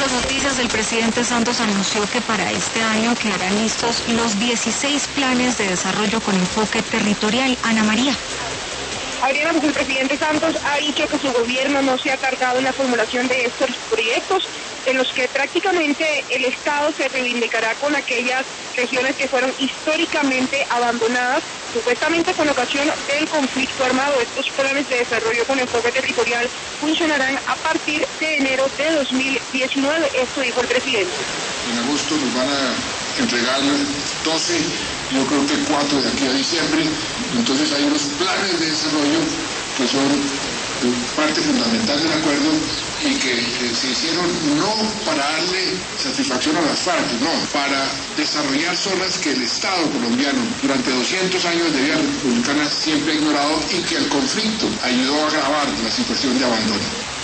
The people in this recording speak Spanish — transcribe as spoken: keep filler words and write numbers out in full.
otras noticias, el presidente Santos anunció que para este año quedarán listos los dieciséis planes de desarrollo con enfoque territorial. Ana María. Adriana, pues el presidente Santos ha dicho que su gobierno no se ha cargado en la formulación de estos proyectos, en los que prácticamente el Estado se reivindicará con aquellas regiones que fueron históricamente abandonadas, supuestamente con ocasión del conflicto armado. Estos planes de desarrollo con enfoque territorial funcionarán a partir de enero de dos mil diecinueve, esto dijo el presidente. En agosto nos van a entregar doce, yo creo que cuatro de aquí a diciembre, entonces hay unos planes de desarrollo que son parte fundamental del acuerdo y que eh, se hicieron no para darle satisfacción a las FARC, no, para desarrollar zonas que el Estado colombiano durante doscientos años de vida republicana siempre ha ignorado y que el conflicto ayudó a agravar la situación de abandono.